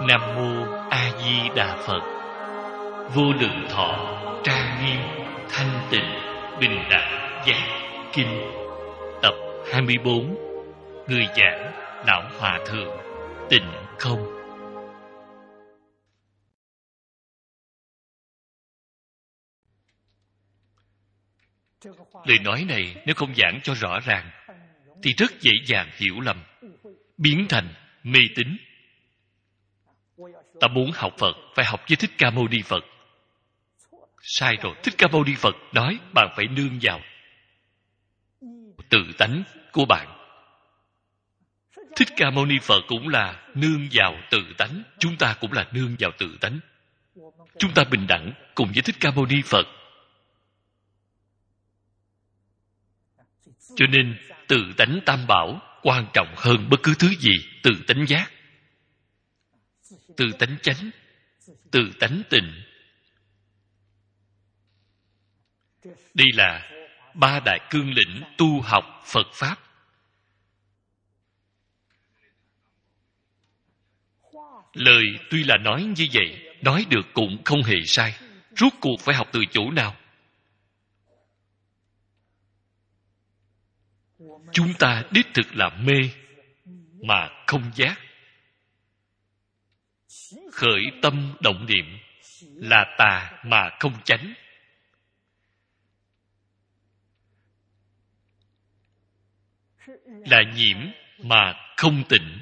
Nam mô A Di Đà Phật. Vô lượng thọ trang nghiêm thanh tịnh bình đẳng giác kinh. Tập 24. Người giảng Lão Hòa Thượng Tịnh Không. Lời nói này nếu không giảng cho rõ ràng thì rất dễ dàng hiểu lầm, biến thành mê tín. Ta muốn học Phật phải học với Thích Ca Mâu Ni Phật. Sai rồi. Thích Ca Mâu Ni Phật nói bạn phải nương vào tự tánh của bạn. Thích Ca Mâu Ni Phật cũng là nương vào tự tánh. Chúng ta cũng là nương vào tự tánh. Chúng ta bình đẳng cùng với Thích Ca Mâu Ni Phật. Cho nên tự tánh tam bảo quan trọng hơn bất cứ thứ gì. Tự tánh giác, tự tánh chánh, tự tánh tịnh. Đây là ba đại cương lĩnh tu học Phật Pháp. Lời tuy là nói như vậy, nói được cũng không hề sai. Rốt cuộc phải học từ chỗ nào? Chúng ta đích thực là mê mà không giác. Khởi tâm động niệm là tà mà không chánh. Là nhiễm mà không tịnh.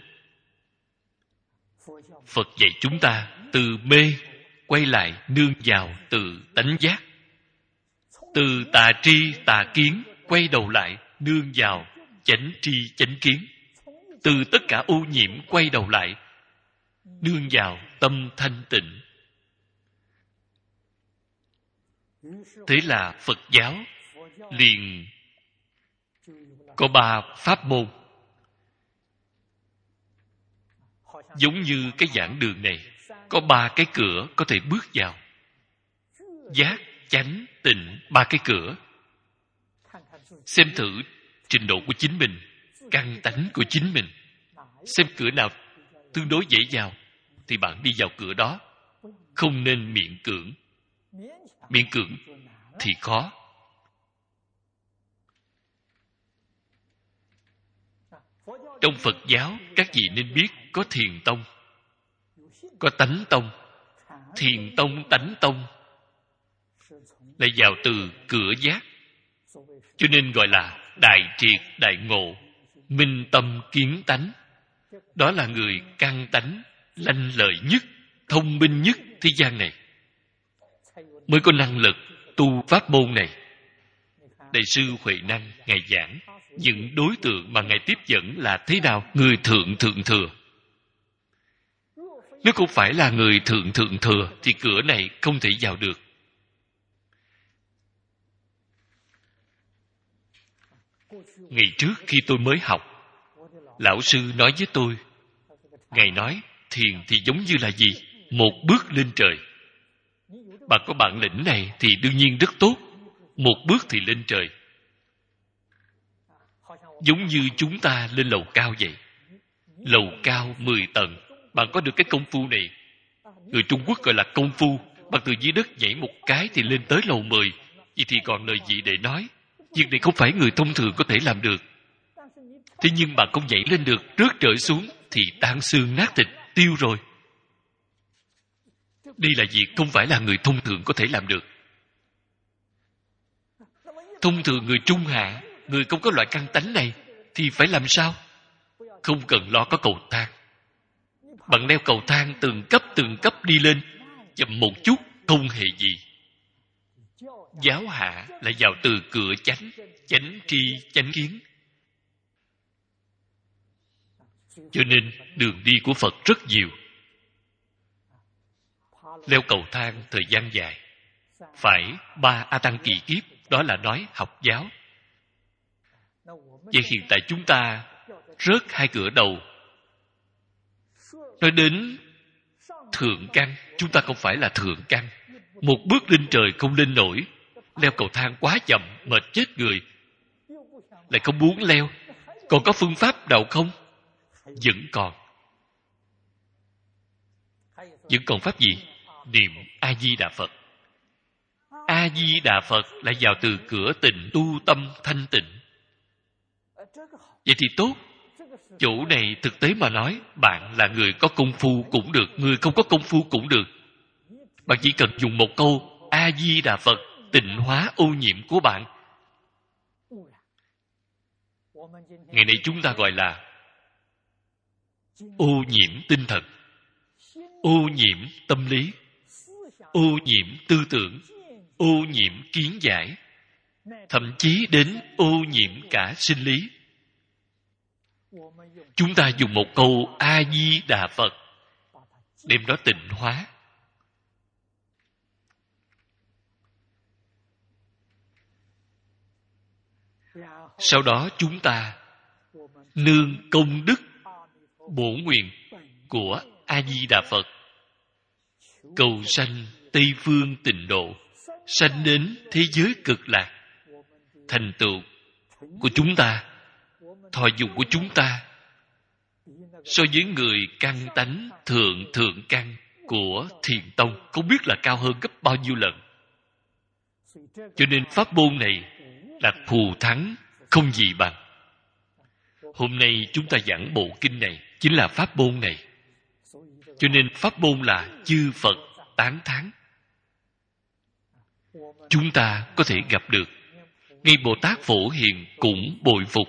Phật dạy chúng ta từ mê quay lại nương vào từ tánh giác. Từ tà tri tà kiến quay đầu lại nương vào chánh tri chánh kiến. Từ tất cả ô nhiễm quay đầu lại nương vào tâm thanh tịnh. Thế là Phật giáo liền có 3 pháp môn. Giống như cái giảng đường này có 3 cái cửa có thể bước vào. Giác, chánh, tịnh, 3 cái cửa. Xem thử trình độ của chính mình, căn tánh của chính mình. Xem cửa nào tương đối dễ vào thì bạn đi vào cửa đó. Không nên miễn cưỡng. Miễn cưỡng thì khó. Trong Phật giáo, các vị nên biết có thiền tông, có tánh tông. Thiền tông, tánh tông là vào từ cửa giác. Cho nên gọi là đại triệt, đại ngộ, minh tâm kiến tánh. Đó là người căn tánh, lanh lợi nhất, thông minh nhất thế gian này, mới có năng lực tu pháp môn này. Đại sư Huệ Năng, Ngài giảng, những đối tượng mà Ngài tiếp dẫn là thế nào? Người thượng thượng thừa. Nếu không phải là người thượng thượng thừa thì cửa này không thể vào được. Ngày trước khi tôi mới học, lão sư nói với tôi, Ngài nói thiền thì giống như là gì? Một bước lên trời. Bạn có bản lĩnh này thì đương nhiên rất tốt. Một bước thì lên trời. Giống như chúng ta lên lầu cao vậy. Lầu cao 10 tầng. Bạn có được cái công phu này. Người Trung Quốc gọi là công phu. Bạn từ dưới đất nhảy một cái thì lên tới lầu 10. Vậy thì còn lời gì để nói? Việc này không phải người thông thường có thể làm được. Thế nhưng bạn không nhảy lên được, rớt trở xuống thì tan xương nát thịt, tiêu rồi. Đây là việc không phải là người thông thường có thể làm được. Thông thường người trung hạ, người không có loại căn tánh này thì phải làm sao? Không cần lo có cầu thang. Bạn leo cầu thang từng cấp đi lên, chậm một chút không hề gì. Giáo hạ là vào từ cửa chánh, chánh tri chánh kiến. Cho nên đường đi của Phật rất nhiều. Leo cầu thang thời gian dài, phải 3 A Tăng kỳ kiếp, đó là nói học giáo. Vậy hiện tại chúng ta rớt 2 cửa đầu. Nói đến thượng căn, chúng ta không phải là thượng căn. Một bước lên trời không lên nổi. Leo cầu thang quá chậm, mệt chết người. Lại không muốn leo. Còn có phương pháp nào không? Vẫn còn. Vẫn còn pháp gì? Niệm A Di Đà Phật. A Di Đà Phật là vào từ cửa tịnh, tu tâm thanh tịnh. Vậy thì tốt. Chỗ này thực tế mà nói, bạn là người có công phu cũng được, người không có công phu cũng được. Bạn chỉ cần dùng một câu A Di Đà Phật tịnh hóa ô nhiễm của bạn. Ngày nay chúng ta gọi là ô nhiễm tinh thần, ô nhiễm tâm lý, ô nhiễm tư tưởng, ô nhiễm kiến giải, thậm chí đến ô nhiễm cả sinh lý. Chúng ta dùng một câu A Di Đà Phật đem đó tịnh hóa. Sau đó chúng ta nương công đức bổ nguyện của A Di Đà Phật cầu sanh Tây phương tịnh độ, sanh đến thế giới cực lạc. Thành tựu của chúng ta, thọ dụng của chúng ta so với người căn tánh thượng căn của Thiền Tông không biết là cao hơn gấp bao nhiêu lần. Cho nên pháp môn này là thù thắng không gì bằng. Hôm nay chúng ta giảng bộ kinh này chính là pháp môn này. Cho nên pháp môn là chư Phật tán thán. Chúng ta có thể gặp được. Ngay Bồ Tát Phổ Hiền cũng bội phục.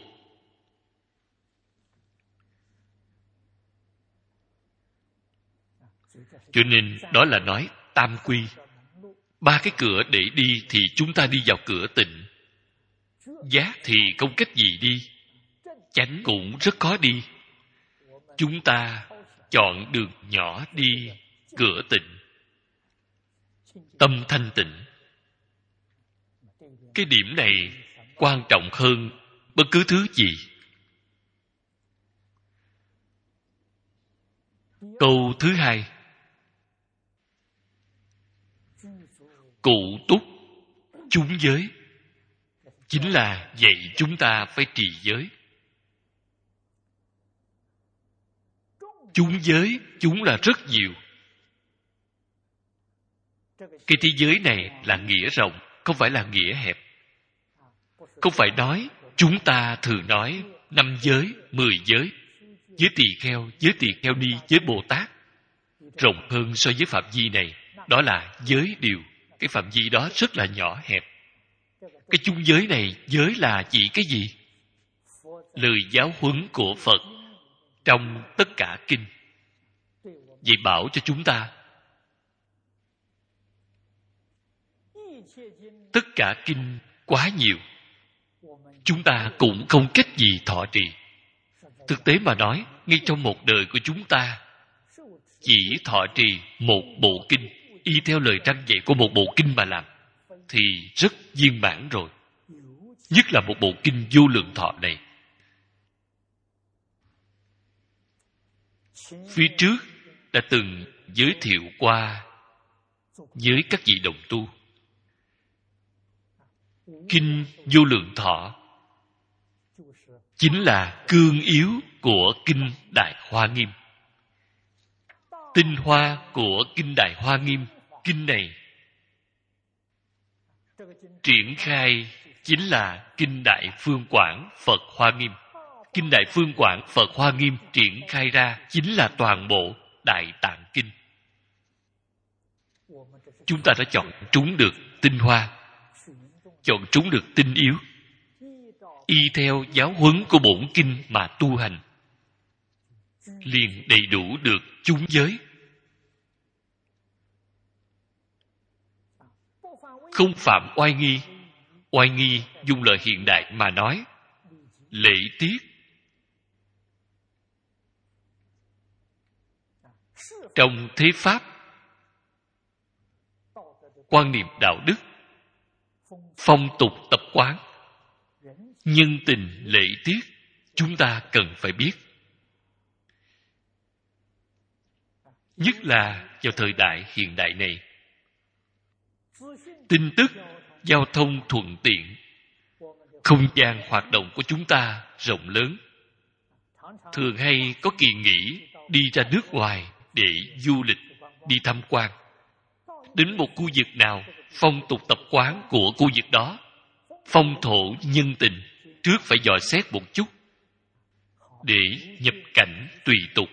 Cho nên đó là nói tam quy. 3 cái cửa để đi thì chúng ta đi vào cửa tịnh. Giác thì không cách gì đi, chánh cũng rất khó đi. Chúng ta chọn đường nhỏ đi cửa tịnh, tâm thanh tịnh. Cái điểm này quan trọng hơn bất cứ thứ gì. Câu thứ 2, cụ túc chúng giới, chính là dạy chúng ta phải trì giới. Chúng giới, chúng là rất nhiều. Cái thế giới này là nghĩa rộng, không phải là nghĩa hẹp. Không phải nói, chúng ta thường nói 5 giới, 10 giới. Giới tỳ kheo ni, giới Bồ Tát. Rộng hơn so với phạm vi này, đó là giới điều. Cái phạm vi đó rất là nhỏ hẹp. Cái chung giới này, giới là chỉ cái gì? Lời giáo huấn của Phật trong tất cả kinh. Vậy bảo cho chúng ta, tất cả kinh quá nhiều, chúng ta cũng không cách gì thọ trì. Thực tế mà nói, ngay trong một đời của chúng ta, chỉ thọ trì một bộ kinh, y theo lời răn dạy của một bộ kinh mà làm, thì rất viên mãn rồi. Nhất là một bộ kinh Vô Lượng Thọ này. Phía trước đã từng giới thiệu qua với các vị đồng tu. Kinh Vô Lượng Thọ chính là cương yếu của kinh Đại Hoa Nghiêm. Tinh hoa của kinh Đại Hoa Nghiêm, kinh này triển khai chính là kinh Đại Phương Quảng Phật Hoa Nghiêm. Kinh Đại Phương Quảng Phật Hoa Nghiêm triển khai ra chính là toàn bộ Đại Tạng Kinh. Chúng ta đã chọn trúng được tinh hoa, chọn trúng được tinh yếu, y theo giáo huấn của bổn kinh mà tu hành, liền đầy đủ được chúng giới. Không phạm oai nghi. Oai nghi dùng lời hiện đại mà nói, lễ tiết. Trong thế pháp, quan niệm đạo đức, phong tục tập quán, nhân tình lễ tiết, chúng ta cần phải biết. Nhất là vào thời đại hiện đại này, tin tức, giao thông thuận tiện, không gian hoạt động của chúng ta rộng lớn. Thường hay có kỳ nghỉ đi ra nước ngoài để du lịch, đi tham quan. Đến một khu vực nào, phong tục tập quán của khu vực đó, phong thổ nhân tình, trước phải dò xét một chút để nhập cảnh tùy tục.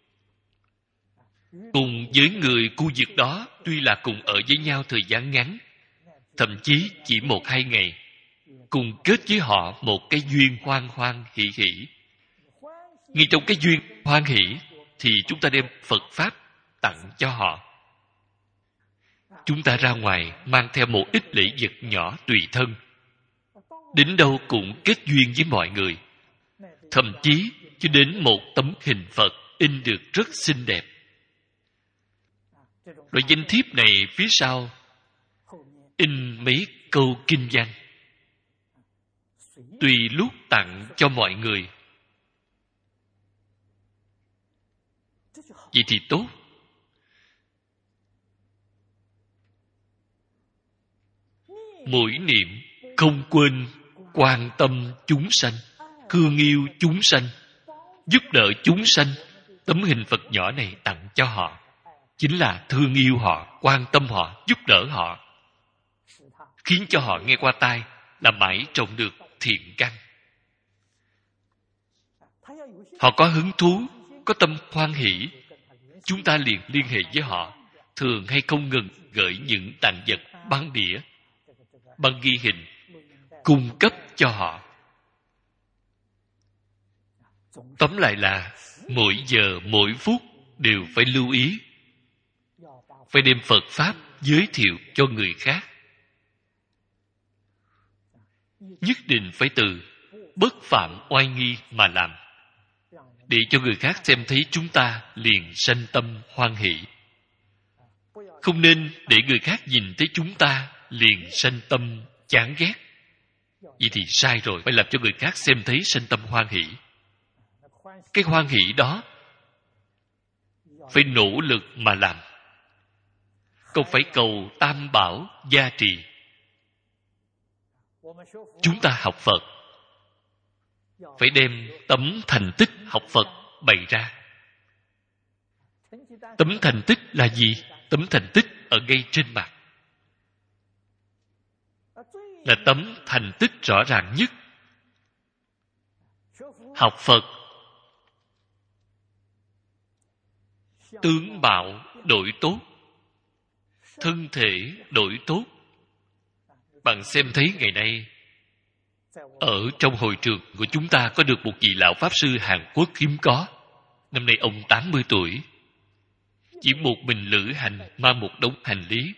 Cùng với người khu vực đó, tuy là cùng ở với nhau thời gian ngắn, thậm chí chỉ 1-2 ngày, cùng kết với họ một cái duyên hoan hoan hỷ hỷ. Ngay trong cái duyên hoan hỷ thì chúng ta đem Phật Pháp tặng cho họ. Chúng ta ra ngoài mang theo một ít lễ vật nhỏ tùy thân, đến đâu cũng kết duyên với mọi người, thậm chí cho đến một tấm hình Phật in được rất xinh đẹp. Loại danh thiếp này phía sau in mấy câu kinh văn, tùy lúc tặng cho mọi người. Vậy thì tốt. Mỗi niệm không quên quan tâm chúng sanh, thương yêu chúng sanh, giúp đỡ chúng sanh. Tấm hình Phật nhỏ này tặng cho họ chính là thương yêu họ, quan tâm họ, giúp đỡ họ, khiến cho họ nghe qua tai là mãi trồng được thiện căn. Họ có hứng thú, có tâm hoan hỷ, chúng ta liền liên hệ với họ, thường hay không ngừng gửi những tặng vật, băng đĩa, băng ghi hình, cung cấp cho họ. Tóm lại là mỗi giờ mỗi phút đều phải lưu ý, phải đem Phật Pháp giới thiệu cho người khác. Nhất định phải từ bất phạm oai nghi mà làm, để cho người khác xem thấy chúng ta liền sanh tâm hoan hỷ. Không nên để người khác nhìn thấy chúng ta liền sanh tâm chán ghét. Vậy thì sai rồi, phải làm cho người khác xem thấy sanh tâm hoan hỷ. Cái hoan hỷ đó phải nỗ lực mà làm, không phải cầu tam bảo gia trì. Chúng ta học Phật phải đem tấm thành tích học Phật bày ra. Tấm thành tích là gì? Tấm thành tích ở ngay trên mặt, là tấm thành tích rõ ràng nhất. Học Phật, tướng mạo đổi tốt, thân thể đổi tốt. Bạn xem thấy ngày nay ở trong hội trường của chúng ta có được một vị lão Pháp Sư Hàn Quốc hiếm có. Năm nay ông 80 tuổi, chỉ một mình lữ hành mang một đống hành lý.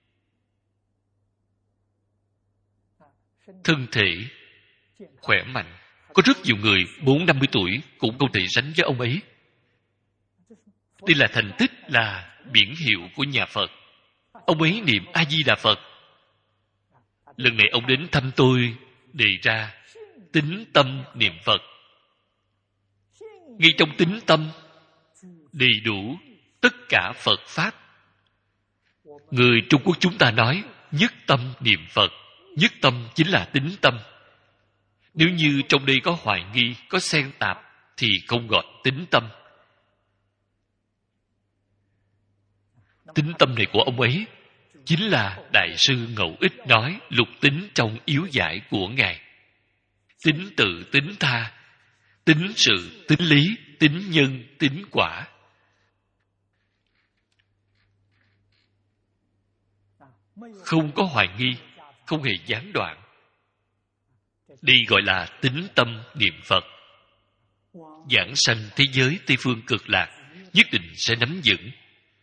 Thân thể khỏe mạnh. Có rất nhiều người 40-50 tuổi cũng không thể sánh với ông ấy. Đây là thành tích, là biển hiệu của nhà Phật. Ông ấy niệm A Di Đà Phật. Lần này ông đến thăm tôi, đề ra tín tâm niệm Phật. Ngay trong tín tâm đầy đủ tất cả Phật Pháp. Người Trung Quốc chúng ta nói nhất tâm niệm Phật. Nhất tâm chính là tín tâm. Nếu như trong đây có hoài nghi, có xen tạp thì không gọi tín tâm. Tín tâm này của ông ấy chính là Đại sư Ngẫu Ích nói lục tín trong yếu giải của Ngài. Tín tự, tín tha, tín sự, tín lý, tín nhân, tín quả. Không có hoài nghi, không hề gián đoạn. Đây gọi là tín tâm niệm Phật. Giảng sanh thế giới Tây Phương Cực Lạc nhất định sẽ nắm vững.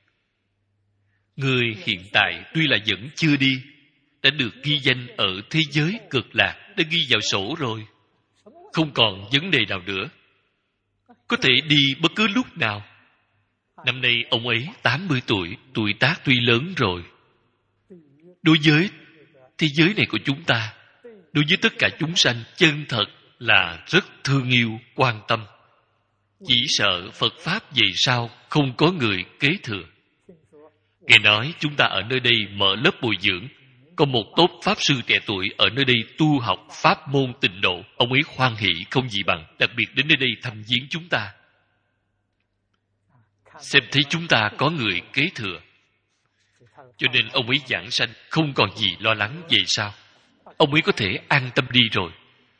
Người hiện tại tuy là vẫn chưa đi, đã được ghi danh ở thế giới Cực Lạc, đã ghi vào sổ rồi. Không còn vấn đề nào nữa. Có thể đi bất cứ lúc nào. Năm nay ông ấy 80 tuổi, tuổi tác tuy lớn rồi. Đối với thế giới này của chúng ta, đối với tất cả chúng sanh, chân thật là rất thương yêu, quan tâm. Chỉ sợ Phật Pháp về sau không có người kế thừa. Nghe nói chúng ta ở nơi đây mở lớp bồi dưỡng, có một tốt Pháp Sư trẻ tuổi ở nơi đây tu học Pháp môn Tịnh Độ. Ông ấy hoan hỷ không gì bằng, đặc biệt đến nơi đây thăm viếng chúng ta. Xem thấy chúng ta có người kế thừa, Cho nên ông ấy giảng sanh, không còn gì lo lắng về sau. Ông ấy có thể an tâm đi rồi.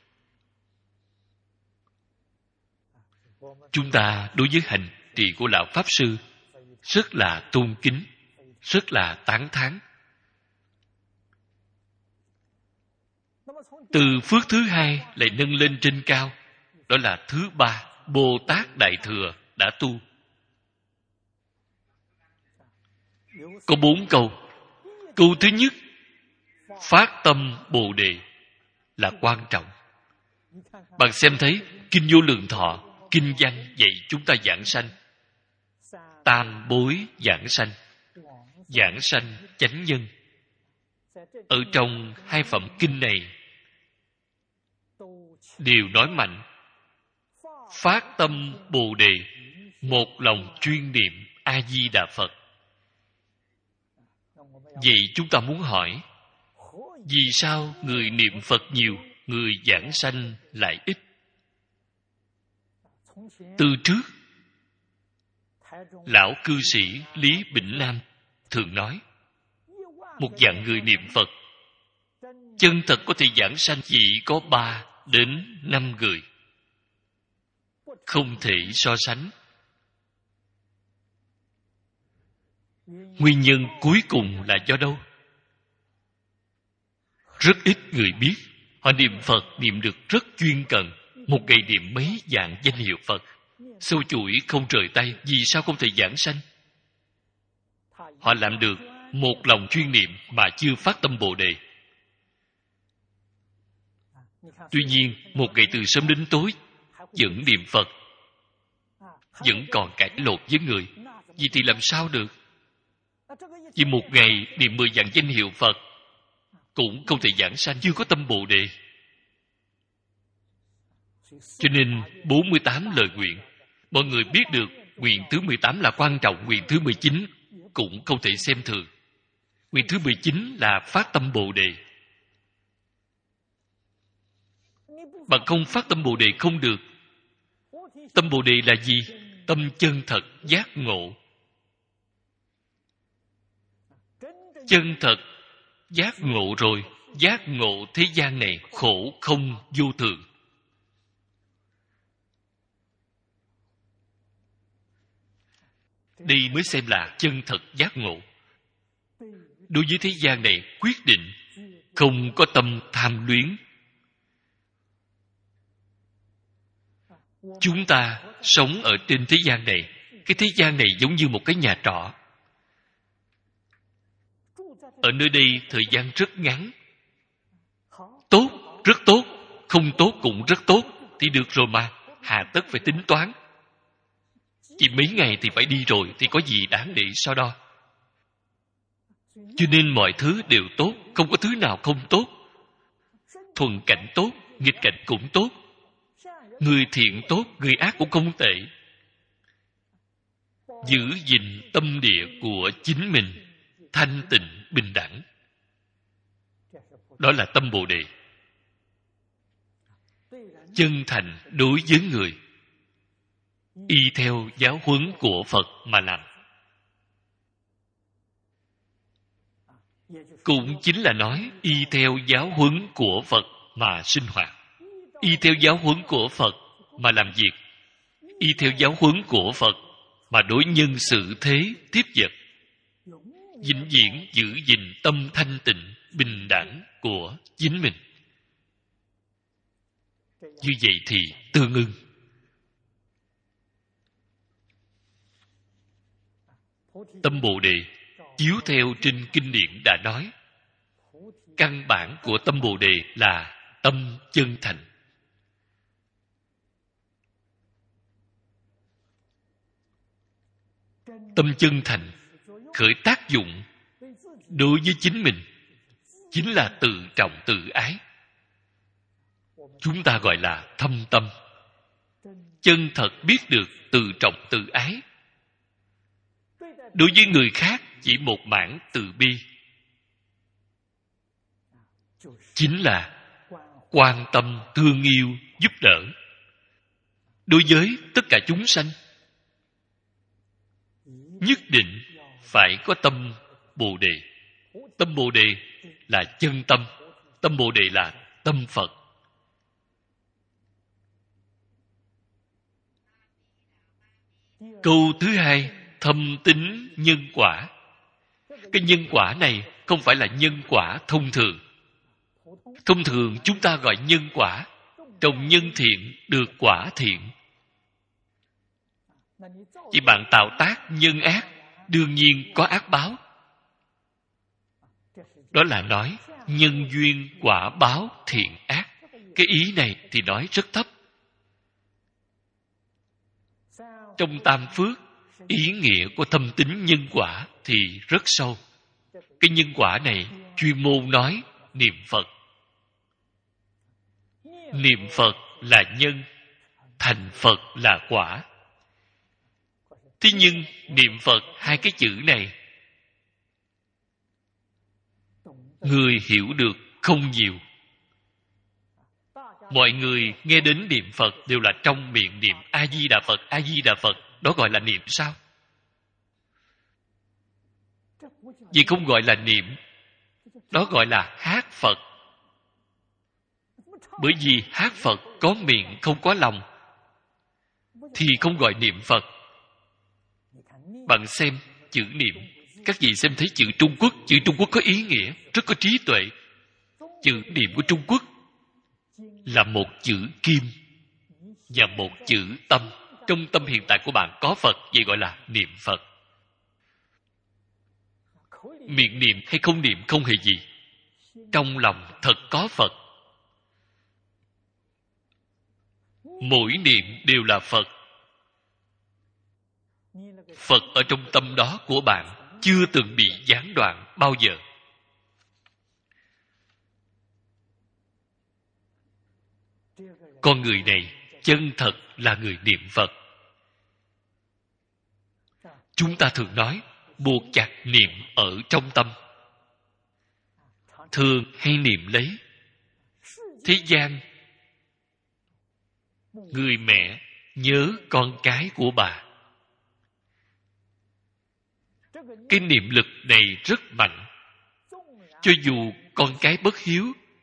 Chúng ta đối với hành trì của Lão Pháp Sư rất là tôn kính, rất là tán thán. Từ phước thứ hai lại nâng lên trên cao, đó là thứ ba, Bồ Tát Đại Thừa đã tu. Có 4 câu. Câu thứ nhất, phát tâm Bồ Đề là quan trọng. Bạn xem thấy Kinh Vô Lượng Thọ, kinh văn dạy chúng ta giảng sanh. Tam bối giảng sanh, giảng sanh chánh nhân. Ở trong 2 phẩm kinh này đều nói mạnh, phát tâm Bồ Đề, một lòng chuyên niệm A Di Đà Phật. Vậy chúng ta muốn hỏi, vì sao người niệm Phật nhiều, người giảng sanh lại ít? Từ trước, lão cư sĩ Lý Bỉnh Nam thường nói, một vạn người niệm Phật, chân thật có thể giảng sanh chỉ có 3 đến 5 người. Không thể so sánh. Nguyên nhân cuối cùng là do đâu? Rất ít người biết. Họ niệm Phật niệm được rất chuyên cần, một ngày niệm mấy vạn danh hiệu Phật, sâu chuỗi không rời tay. Vì sao không thể giảng sanh? Họ làm được một lòng chuyên niệm mà chưa phát tâm Bồ Đề. Tuy nhiên, một ngày từ sớm đến tối vẫn niệm Phật, vẫn còn cãi lộn với người. Vì thì làm sao được? Vì một ngày niệm 10 vạn danh hiệu Phật cũng không thể giảng sanh, chưa có tâm Bồ Đề. Cho nên 48 lời nguyện, mọi người biết được nguyện thứ 18 là quan trọng, nguyện thứ 19 cũng không thể xem thường. Nguyện thứ 19 là phát tâm Bồ Đề. Bạn không phát tâm Bồ Đề không được. Tâm Bồ Đề là gì? Tâm chân thật giác ngộ. Chân thật giác ngộ rồi, giác ngộ thế gian này khổ không vô thường. Đây mới xem là chân thật giác ngộ. Đối với thế gian này quyết định không có tâm tham luyến. Chúng ta sống ở trên thế gian này, cái thế gian này giống như một cái nhà trọ. Ở nơi đây thời gian rất ngắn. Tốt, rất tốt. Không tốt cũng rất tốt. Thì được rồi mà. Hà tất phải tính toán. Chỉ mấy ngày thì phải đi rồi, thì có gì đáng để so đo. Cho nên mọi thứ đều tốt, không có thứ nào không tốt. Thuận cảnh tốt, nghịch cảnh cũng tốt. Người thiện tốt, người ác cũng không tệ. Giữ gìn tâm địa của chính mình thanh tịnh, bình đẳng. Đó là tâm Bồ Đề. Chân thành đối với người, y theo giáo huấn của Phật mà làm. Cũng chính là nói y theo giáo huấn của Phật mà sinh hoạt, y theo giáo huấn của Phật mà làm việc, y theo giáo huấn của Phật mà đối nhân xử thế tiếp vật, vĩnh viễn giữ gìn tâm thanh tịnh bình đẳng của chính mình. Như vậy thì tương ưng. Tâm Bồ Đề chiếu theo trên kinh điển đã nói, căn bản của tâm Bồ Đề là tâm chân thành. Tâm chân thành khởi tác dụng đối với chính mình chính là tự trọng tự ái. Chúng ta gọi là thâm tâm. Chân thật biết được tự trọng tự ái. Đối với người khác chỉ một mảng từ bi, chính là quan tâm thương yêu giúp đỡ. Đối với tất cả chúng sanh nhất định phải có tâm Bồ Đề. Tâm Bồ Đề là chân tâm. Tâm Bồ Đề là tâm Phật. Câu thứ hai, thâm tín nhân quả. Cái nhân quả này không phải là nhân quả thông thường. Thông thường chúng ta gọi nhân quả, trồng nhân thiện được quả thiện. Chỉ bạn tạo tác nhân ác, đương nhiên có ác báo. Đó là nói nhân duyên quả báo thiện ác. Cái ý này thì nói rất thấp. Trong Tam Phước, ý nghĩa của thâm tín nhân quả thì rất sâu. Cái nhân quả này chuyên môn nói niệm Phật. Niệm Phật là nhân, thành Phật là quả. Thế nhưng niệm Phật hai cái chữ này, người hiểu được không nhiều. Mọi người nghe đến niệm Phật đều là trong miệng niệm A-di-đà Phật, A-di-đà Phật. Đó gọi là niệm sao? Vì không gọi là niệm, đó gọi là hát Phật. Bởi vì hát Phật có miệng không có lòng thì không gọi niệm Phật. Bạn xem chữ niệm, các vị xem thấy chữ Trung Quốc. Chữ Trung Quốc có ý nghĩa, rất có trí tuệ. Chữ niệm của Trung Quốc là một chữ kim và một chữ tâm. Trong tâm hiện tại của bạn có Phật, vậy gọi là niệm Phật. Miệng niệm hay không niệm không hề gì. Trong lòng thật có Phật. Mỗi niệm đều là Phật. Phật ở trong tâm đó của bạn chưa từng bị gián đoạn bao giờ. Con người này chân thật là người niệm Phật. Chúng ta thường nói buộc chặt niệm ở trong tâm. Thường hay niệm lấy. Thế gian, người mẹ nhớ con cái của bà. Cái niệm lực này rất mạnh. Cho dù con cái bất hiếu,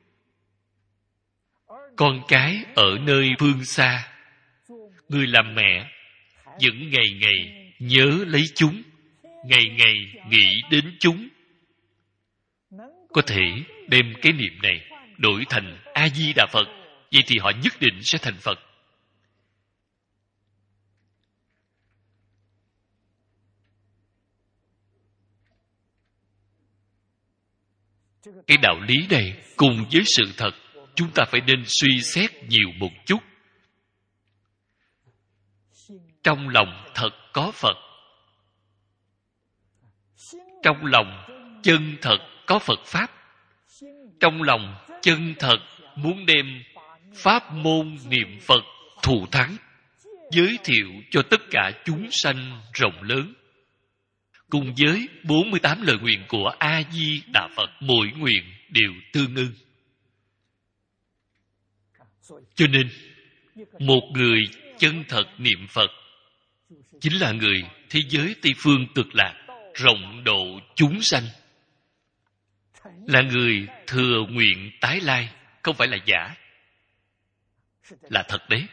con cái ở nơi phương xa, người làm mẹ vẫn ngày ngày nhớ lấy chúng, ngày ngày nghĩ đến chúng. Có thể đem cái niệm này đổi thành A-di-đà Phật, vậy thì họ nhất định sẽ thành Phật. Cái đạo lý này cùng với sự thật, chúng ta phải nên suy xét nhiều một chút. Trong lòng thật có Phật. Trong lòng chân thật có Phật Pháp. Trong lòng chân thật muốn đem pháp môn niệm Phật thù thắng, giới thiệu cho tất cả chúng sanh rộng lớn. Cùng với 48 lời nguyện của A-di-đà Phật, mỗi nguyện đều tương ưng. Cho nên, một người chân thật niệm Phật chính là người thế giới Tây Phương Cực Lạc, rộng độ chúng sanh. Là người thừa nguyện tái lai, không phải là giả. Là thật đấy.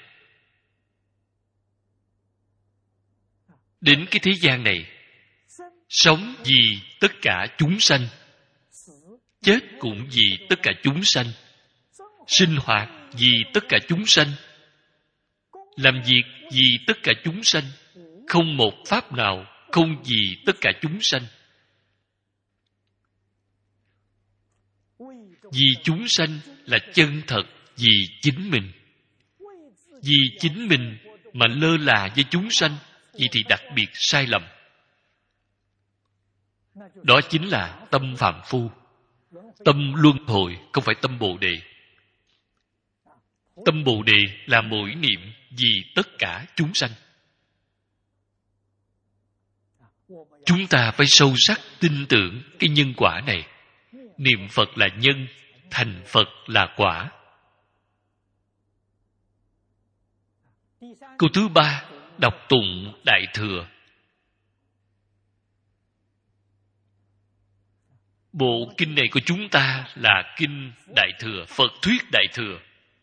Đến cái thế gian này, sống vì tất cả chúng sanh, chết cũng vì tất cả chúng sanh, sinh hoạt vì tất cả chúng sanh, làm việc vì tất cả chúng sanh, không một pháp nào không vì tất cả chúng sanh. Vì chúng sanh là chân thật vì chính mình. Vì chính mình mà lơ là với chúng sanh, vậy thì đặc biệt sai lầm. Đó chính là tâm phàm phu. Tâm luân hồi, không phải tâm Bồ Đề. Tâm Bồ Đề là mỗi niệm vì tất cả chúng sanh. Chúng ta phải sâu sắc tin tưởng cái nhân quả này. Niệm Phật là nhân, thành Phật là quả. Câu thứ ba, đọc tụng Đại Thừa. Bộ kinh này của chúng ta là kinh Đại Thừa, Phật thuyết Đại Thừa.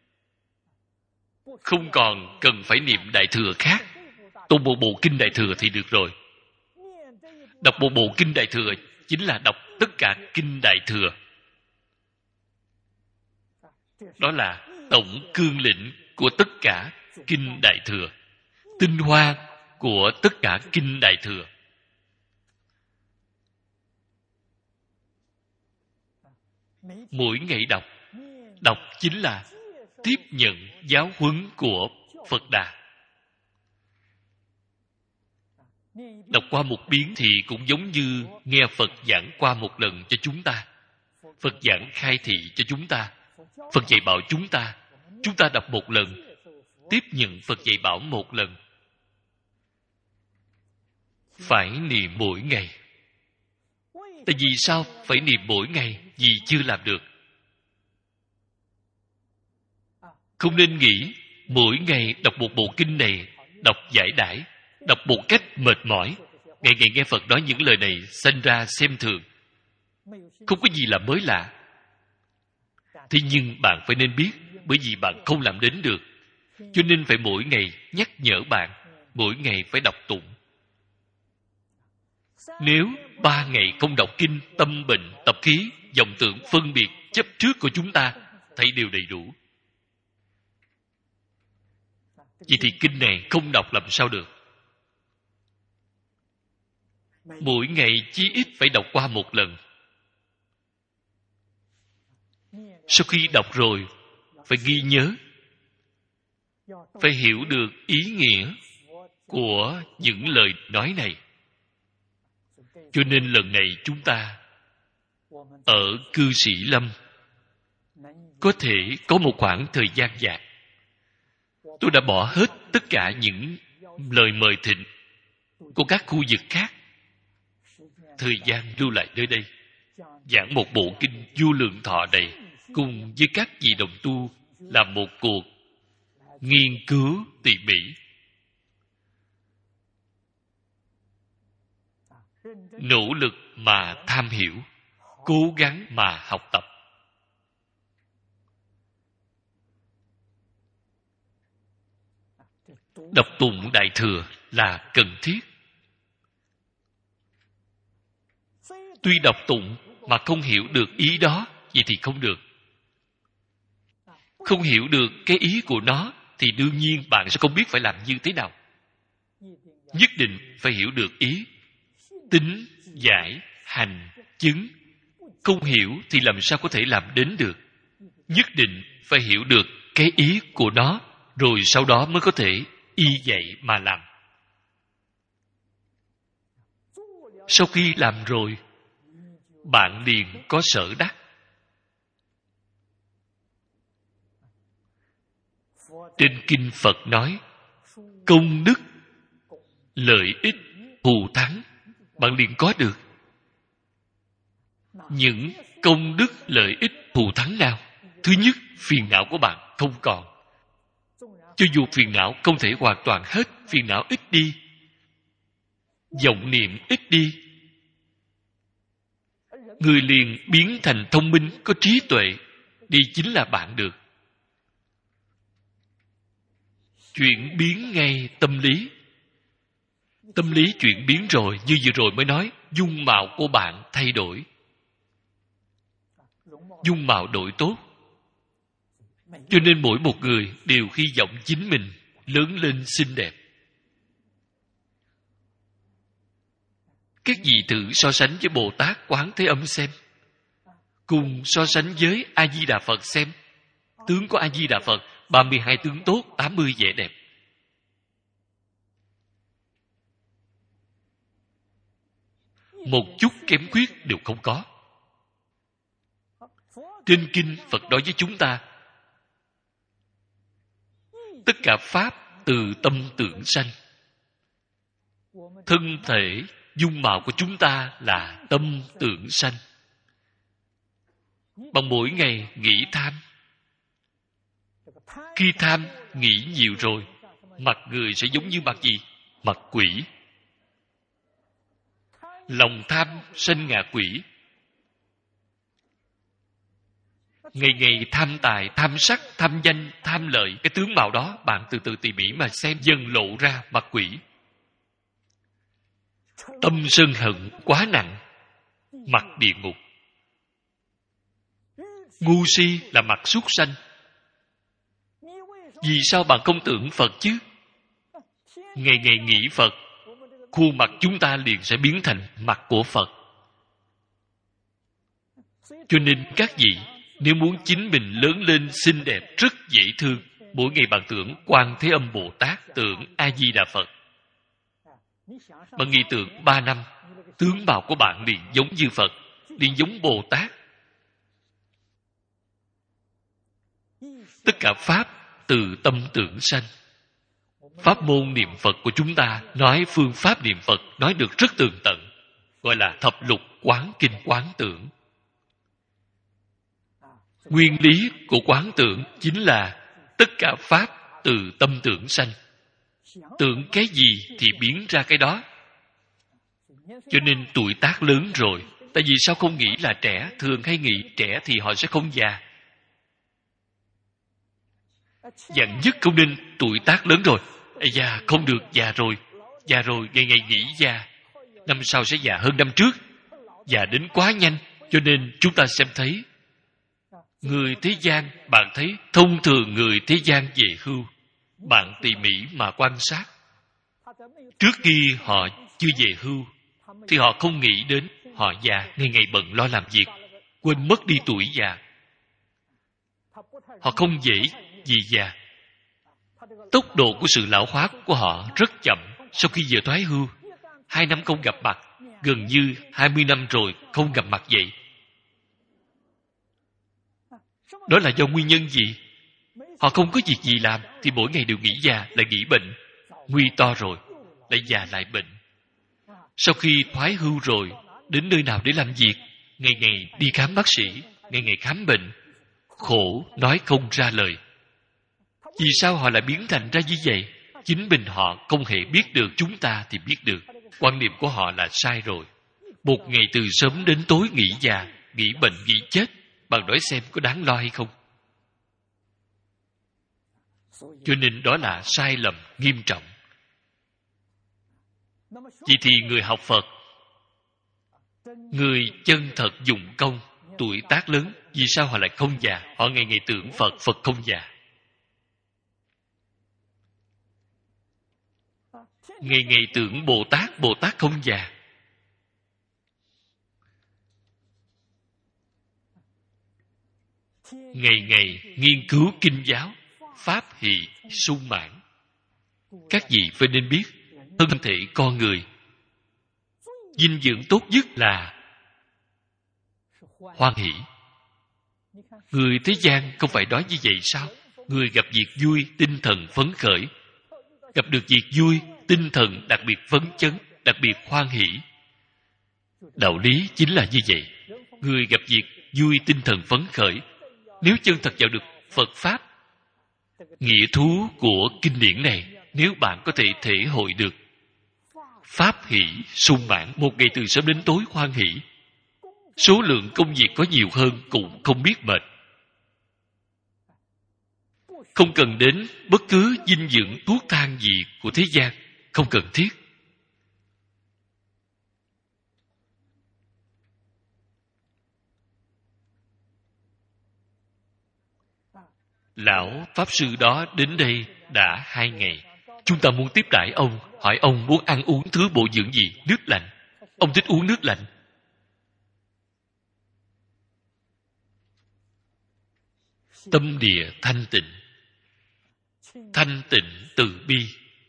Không còn cần phải niệm Đại Thừa khác. Tu một bộ kinh Đại Thừa thì được rồi. Đọc một bộ kinh Đại Thừa chính là đọc tất cả kinh Đại Thừa. Đó là tổng cương lĩnh của tất cả kinh Đại Thừa, tinh hoa của tất cả kinh Đại Thừa. Mỗi ngày đọc chính là tiếp nhận giáo huấn của Phật Đà. Đọc qua một biến thì cũng giống như nghe Phật giảng qua một lần cho chúng ta. Phật giảng khai thị cho chúng ta. Phật dạy bảo chúng ta đọc một lần, tiếp nhận Phật dạy bảo một lần. Phải niệm mỗi ngày. Tại vì sao phải niệm mỗi ngày? Vì chưa làm được. Không nên nghĩ mỗi ngày đọc một bộ kinh này, đọc giải đãi, đọc một cách mệt mỏi. Ngày ngày nghe Phật nói những lời này sanh ra xem thường. Không có gì là mới lạ. Thế nhưng bạn phải nên biết, bởi vì bạn không làm đến được. Cho nên phải mỗi ngày nhắc nhở bạn, mỗi ngày phải đọc tụng. Nếu 3 ngày không đọc kinh, tâm bệnh, tập khí, vọng tưởng, phân biệt, chấp trước của chúng ta thấy đều đầy đủ. Vậy thì kinh này không đọc làm sao được? Mỗi ngày chí ít phải đọc qua một lần. Sau khi đọc rồi, phải ghi nhớ, phải hiểu được ý nghĩa của những lời nói này. Cho nên lần này chúng ta ở cư sĩ Lâm có thể có một khoảng thời gian dài. Tôi đã bỏ hết tất cả những lời mời thịnh của các khu vực khác. Thời gian lưu lại nơi đây, giảng một bộ kinh Vô Lượng Thọ này, cùng với các vị đồng tu làm một cuộc nghiên cứu tỉ mỉ, nỗ lực mà tham hiểu, cố gắng mà học tập. Đọc tụng Đại Thừa là cần thiết. Tuy đọc tụng mà không hiểu được ý đó, vậy thì không được. Không hiểu được cái ý của nó thì đương nhiên bạn sẽ không biết phải làm như thế nào. Nhất định phải hiểu được ý. Tính, giải, hành, chứng. Không hiểu thì làm sao có thể làm đến được. Nhất định phải hiểu được cái ý của nó, rồi sau đó mới có thể y vậy mà làm. Sau khi làm rồi, bạn liền có sở đắc. Trên kinh Phật nói, công đức, lợi ích, thù thắng, bạn liền có được. Những công đức, lợi ích, thù thắng nào? Thứ nhất, phiền não của bạn không còn. Cho dù phiền não không thể hoàn toàn hết, phiền não ít đi, vọng niệm ít đi, người liền biến thành thông minh, có trí tuệ, đi chính là bạn được. Chuyển biến ngay tâm lý. Tâm lý chuyển biến rồi, như vừa rồi mới nói, dung mạo của bạn thay đổi. Dung mạo đổi tốt. Cho nên mỗi một người đều hy vọng chính mình lớn lên xinh đẹp. Các vị thử so sánh với Bồ Tát Quán Thế Âm xem. Cùng so sánh với A-di-đà Phật xem. Tướng của A-di-đà Phật 32 tướng tốt, 80 vẻ đẹp. Một chút kém khuyết đều không có. Trên kinh Phật nói với chúng ta, tất cả pháp từ tâm tưởng sanh. Thân thể, dung mạo của chúng ta là tâm tưởng sanh. Bằng mỗi ngày nghĩ tham. Khi tham, nghĩ nhiều rồi, mặt người sẽ giống như mặt gì? Mặt quỷ. Lòng tham sanh ngạ quỷ. Ngày ngày tham tài, tham sắc, tham danh, tham lợi. Cái tướng mạo đó bạn từ từ tỉ mỉ mà xem, dần lộ ra mặt quỷ. Tâm sân hận quá nặng, mặt địa ngục. Ngu si là mặt súc sanh. Vì sao bạn không tưởng Phật chứ? Ngày ngày nghĩ Phật, khuôn mặt chúng ta liền sẽ biến thành mặt của Phật. Cho nên các vị, nếu muốn chính mình lớn lên xinh đẹp, rất dễ thương, mỗi ngày bạn tưởng Quan Thế Âm Bồ Tát, tưởng A Di Đà Phật. Bạn nghĩ tưởng 3 năm, tướng mạo của bạn liền giống như Phật, liền giống Bồ Tát. Tất cả Pháp từ tâm tưởng sanh. Pháp môn niệm Phật của chúng ta nói phương pháp niệm Phật nói được rất tường tận, gọi là thập lục quán kinh quán tưởng. Nguyên lý của quán tưởng chính là tất cả Pháp từ tâm tưởng sanh. Tưởng cái gì thì biến ra cái đó. Cho nên tuổi tác lớn rồi, tại vì sao không nghĩ là trẻ? Thường hay nghĩ trẻ thì họ sẽ không già. Dặn nhất không nên tuổi tác lớn rồi. Già không được, già rồi ngày ngày nghĩ già. Năm sau sẽ già hơn năm trước. Già đến quá nhanh, cho nên chúng ta xem thấy người thế gian, bạn thấy thông thường người thế gian về hưu, bạn tỉ mỉ mà quan sát. Trước khi họ chưa về hưu thì họ không nghĩ đến họ già, ngày ngày bận lo làm việc, quên mất đi tuổi già. Họ không dễ vì già. Tốc độ của sự lão hóa của họ rất chậm. Sau khi giờ thoái hưu, 2 năm không gặp mặt, gần như 20 năm rồi không gặp mặt vậy. Đó là do nguyên nhân gì? Họ không có việc gì làm thì mỗi ngày đều nghĩ già, lại nghĩ bệnh. Nguy to rồi, lại già lại bệnh. Sau khi thoái hưu rồi, đến nơi nào để làm việc? Ngày ngày đi khám bác sĩ, ngày ngày khám bệnh. Khổ nói không ra lời. Vì sao họ lại biến thành ra như vậy? Chính mình họ không hề biết được, chúng ta thì biết được. Quan niệm của họ là sai rồi. Một ngày từ sớm đến tối nghĩ già, nghĩ bệnh, nghĩ chết. Bạn nói xem có đáng lo hay không? Cho nên đó là sai lầm nghiêm trọng. Vậy thì người học Phật, người chân thật dụng công, tuổi tác lớn, vì sao họ lại không già? Họ ngày ngày tưởng Phật, Phật không già. Ngày ngày tưởng Bồ Tát, Bồ Tát không già. Ngày ngày nghiên cứu kinh giáo, pháp hỷ sung mãn. Các vị phải nên biết, thân thể con người dinh dưỡng tốt nhất là hoan hỷ. Người thế gian không phải nói như vậy sao? Người gặp việc vui, tinh thần phấn khởi. Gặp được việc vui, tinh thần đặc biệt phấn chấn, đặc biệt hoan hỷ. Đạo lý chính là như vậy. Người gặp việc vui, tinh thần phấn khởi. Nếu chân thật vào được Phật Pháp, nghĩa thú của kinh điển này, nếu bạn có thể thể hội được, pháp hỷ sung mãn, một ngày từ sớm đến tối hoan hỷ, số lượng công việc có nhiều hơn cũng không biết mệt. Không cần đến bất cứ dinh dưỡng thuốc thang gì của thế gian, không cần thiết. Lão Pháp Sư đó đến đây đã 2 ngày. Chúng ta muốn tiếp đãi ông, hỏi ông muốn ăn uống thứ bổ dưỡng gì? Nước lạnh. Ông thích uống nước lạnh. Tâm địa thanh tịnh. Thanh tịnh từ bi.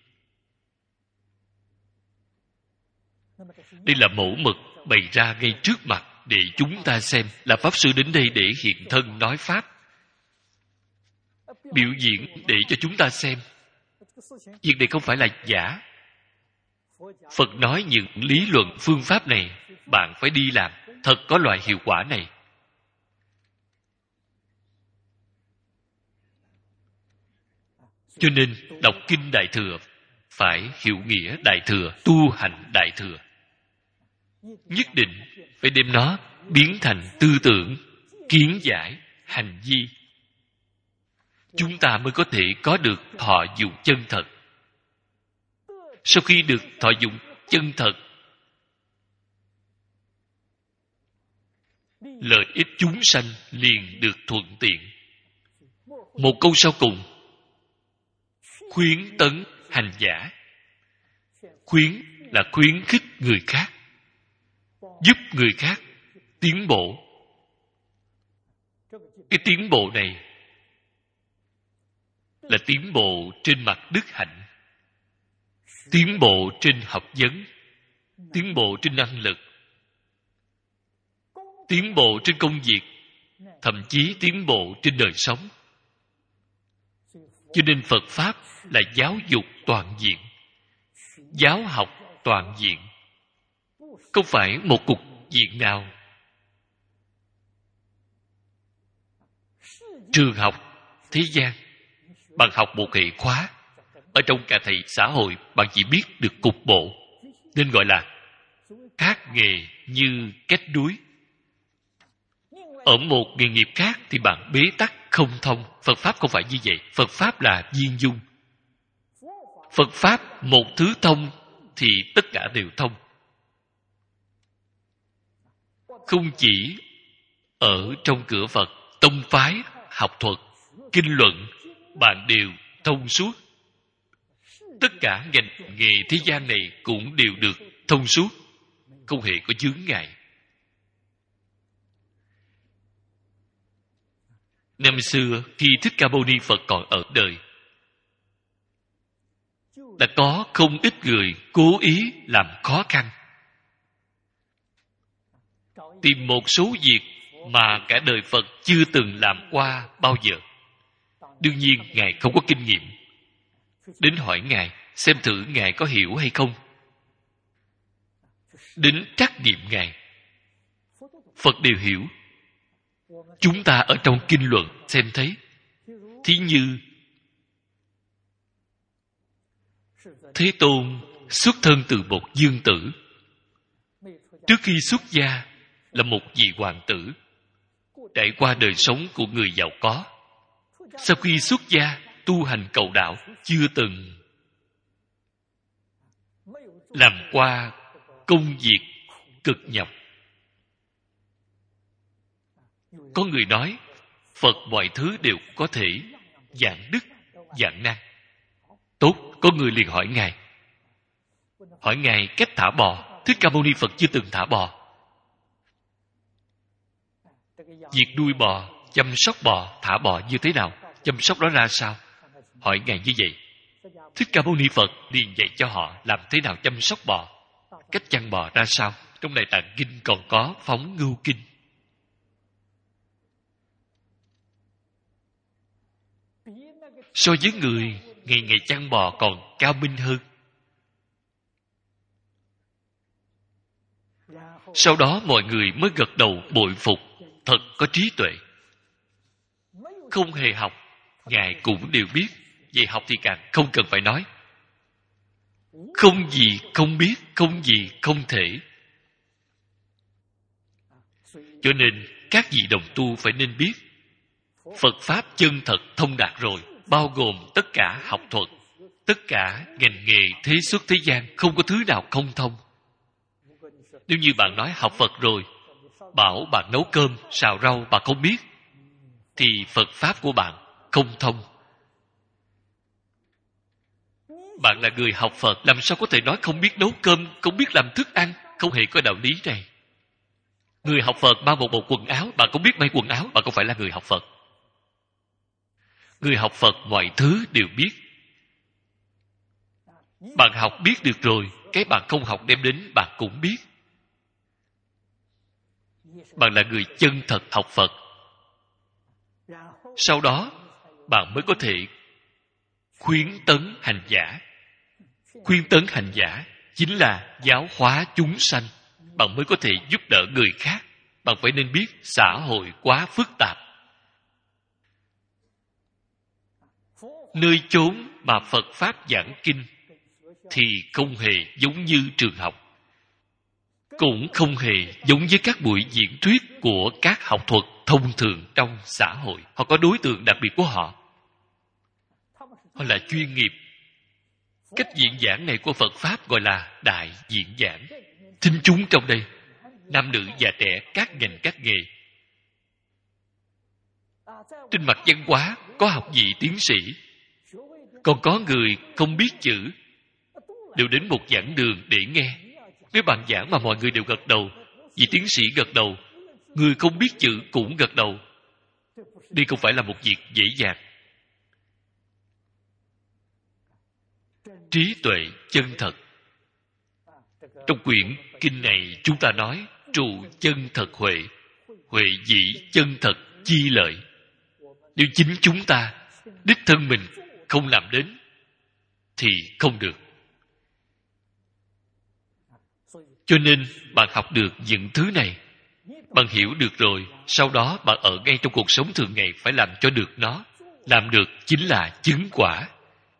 Đây là mẫu mực bày ra ngay trước mặt để chúng ta xem, là Pháp Sư đến đây để hiện thân nói Pháp. Biểu diễn để cho chúng ta xem. Việc này không phải là giả. Phật nói những lý luận phương pháp này, bạn phải đi làm, thật có loại hiệu quả này. Cho nên đọc kinh Đại Thừa phải hiểu nghĩa Đại Thừa, tu hành Đại Thừa. Nhất định phải đem nó biến thành tư tưởng, kiến giải, hành vi, chúng ta mới có thể có được thọ dụng chân thật. Sau khi được thọ dụng chân thật, lợi ích chúng sanh liền được thuận tiện. Một câu sau cùng: khuyến tấn hành giả. Khuyến là khuyến khích người khác, giúp người khác tiến bộ. Cái tiến bộ này là tiến bộ trên mặt đức hạnh, tiến bộ trên học vấn, tiến bộ trên năng lực, tiến bộ trên công việc, thậm chí tiến bộ trên đời sống. Cho nên Phật Pháp là giáo dục toàn diện, giáo học toàn diện, không phải một cục diện nào. Trường học, thế gian, bạn học một hệ khóa, ở trong cả thầy xã hội bạn chỉ biết được cục bộ, nên gọi là khác nghề như cách đuối. Ở một nghề nghiệp khác thì bạn bế tắc không thông. Phật Pháp không phải như vậy. Phật Pháp là viên dung. Phật Pháp một thứ thông thì tất cả đều thông. Không chỉ ở trong cửa Phật, tông phái, học thuật, kinh luận, bạn đều thông suốt. Tất cả ngành nghề thế gian này cũng đều được thông suốt, không hề có chướng ngại. Năm xưa khi Thích Ca Mâu Ni Phật còn ở đời, đã có không ít người cố ý làm khó khăn, tìm một số việc mà cả đời Phật chưa từng làm qua bao giờ. Đương nhiên Ngài không có kinh nghiệm. Đến hỏi Ngài, xem thử Ngài có hiểu hay không. Đến trắc nghiệm Ngài, Phật đều hiểu. Chúng ta ở trong kinh luận xem thấy, thí như Thế Tôn xuất thân từ một dương tử, trước khi xuất gia là một vị hoàng tử, trải qua đời sống của người giàu có. Sau khi xuất gia tu hành cầu đạo, chưa từng làm qua công việc cực nhọc. Có người nói Phật mọi thứ đều có thể, dạng đức, dạng năng. Tốt, có người liền hỏi Ngài. Hỏi Ngài cách thả bò. Thích Ca Mâu Ni Phật chưa từng thả bò. Việc nuôi bò, chăm sóc bò, thả bò như thế nào? Chăm sóc đó ra sao? Hỏi Ngài như vậy, Thích Ca Mâu Ni Phật liền dạy cho họ làm thế nào chăm sóc bò, cách chăn bò ra sao. Trong Đại Tạng Kinh còn có Phóng Ngưu Kinh. So với người ngày ngày chăn bò còn cao minh hơn. Sau đó mọi người mới gật đầu bội phục, thật có trí tuệ. Không hề học, Ngài cũng đều biết. Vậy học thì càng không cần phải nói. Không gì không biết, không gì không thể. Cho nên các vị đồng tu phải nên biết, Phật Pháp chân thật thông đạt rồi, bao gồm tất cả học thuật, tất cả ngành nghề thế xuất thế gian, không có thứ nào không thông. Nếu như bạn nói học Phật rồi, bảo bạn nấu cơm, xào rau bạn không biết, thì Phật Pháp của bạn không thông. Bạn là người học Phật, làm sao có thể nói không biết nấu cơm, không biết làm thức ăn? Không hề có đạo lý này. Người học Phật mang một bộ quần áo, bạn không biết may quần áo, bạn không phải là người học Phật. Người học Phật mọi thứ đều biết. Bạn học biết được rồi, cái bạn không học đem đến bạn cũng biết. Bạn là người chân thật học Phật. Sau đó, bạn mới có thể khuyến tấn hành giả. Khuyến tấn hành giả chính là giáo hóa chúng sanh. Bạn mới có thể giúp đỡ người khác. Bạn phải nên biết xã hội quá phức tạp. Nơi chốn mà Phật Pháp giảng kinh thì không hề giống như trường học, cũng không hề giống với các buổi diễn thuyết của các học thuật thông thường trong xã hội. Họ có đối tượng đặc biệt của họ. Họ là chuyên nghiệp. Cách diễn giảng này của Phật Pháp gọi là đại diễn giảng. Thính chúng trong đây, nam nữ già trẻ, các ngành các nghề. Trên mặt văn hóa có học vị tiến sĩ, còn có người không biết chữ, đều đến một giảng đường để nghe. Nếu bạn giảng mà mọi người đều gật đầu, vị tiến sĩ gật đầu, người không biết chữ cũng gật đầu, đây không phải là một việc dễ dàng. Trí tuệ chân thật. Trong quyển kinh này chúng ta nói trụ chân thật huệ, huệ dĩ chân thật chi lợi. Nếu chính chúng ta, đích thân mình không làm đến thì không được. Cho nên bạn học được những thứ này, bạn hiểu được rồi, sau đó bạn ở ngay trong cuộc sống thường ngày phải làm cho được nó. Làm được chính là chứng quả.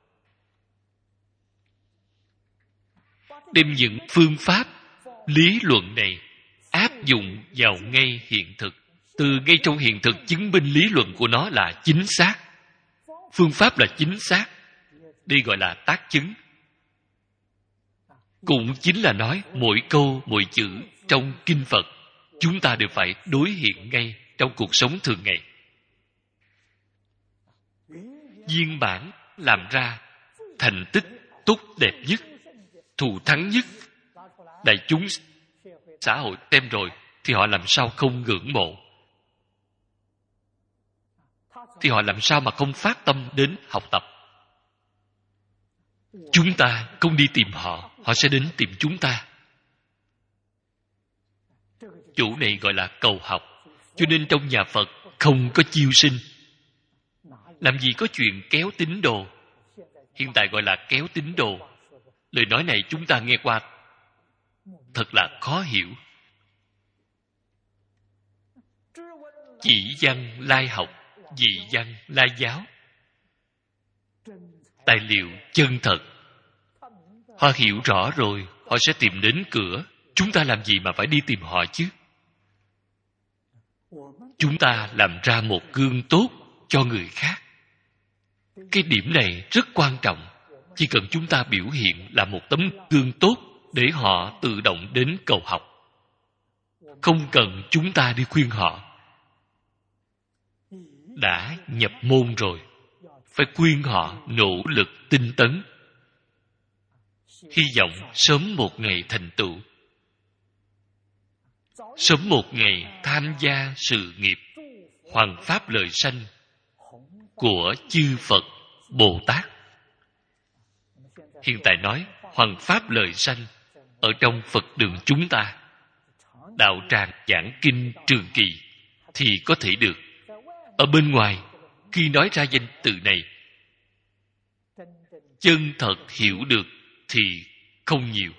Đem những phương pháp, lý luận này áp dụng vào ngay hiện thực. Từ ngay trong hiện thực chứng minh lý luận của nó là chính xác. Phương pháp là chính xác. Đây gọi là tác chứng. Cũng chính là nói mỗi câu, mỗi chữ trong kinh Phật, chúng ta đều phải đối hiện ngay trong cuộc sống thường ngày. Viên bản làm ra thành tích tốt đẹp nhất, thù thắng nhất, đại chúng xã hội xem rồi thì họ làm sao không ngưỡng mộ, thì họ làm sao mà không phát tâm đến học tập. Chúng ta không đi tìm họ, họ sẽ đến tìm chúng ta. Chỗ này gọi là cầu học. Cho nên trong nhà Phật không có chiêu sinh. Làm gì có chuyện kéo tín đồ. Hiện tại gọi là kéo tín đồ. Lời nói này chúng ta nghe qua thật là khó hiểu. Chỉ văn lai học, dị văn lai giáo. Tài liệu chân thật. Họ hiểu rõ rồi, họ sẽ tìm đến cửa. Chúng ta làm gì mà phải đi tìm họ chứ? Chúng ta làm ra một gương tốt cho người khác. Cái điểm này rất quan trọng. Chỉ cần chúng ta biểu hiện là một tấm gương tốt để họ tự động đến cầu học. Không cần chúng ta đi khuyên họ. Đã nhập môn rồi, phải khuyên họ nỗ lực tinh tấn. Hy vọng sớm một ngày thành tựu, sớm một ngày tham gia sự nghiệp hoằng pháp lợi sanh của chư Phật Bồ Tát. Hiện tại nói hoằng pháp lợi sanh ở trong Phật đường chúng ta, đạo tràng giảng kinh trường kỳ thì có thể được. Ở bên ngoài, khi nói ra danh từ này, chân thật hiểu được thì không nhiều.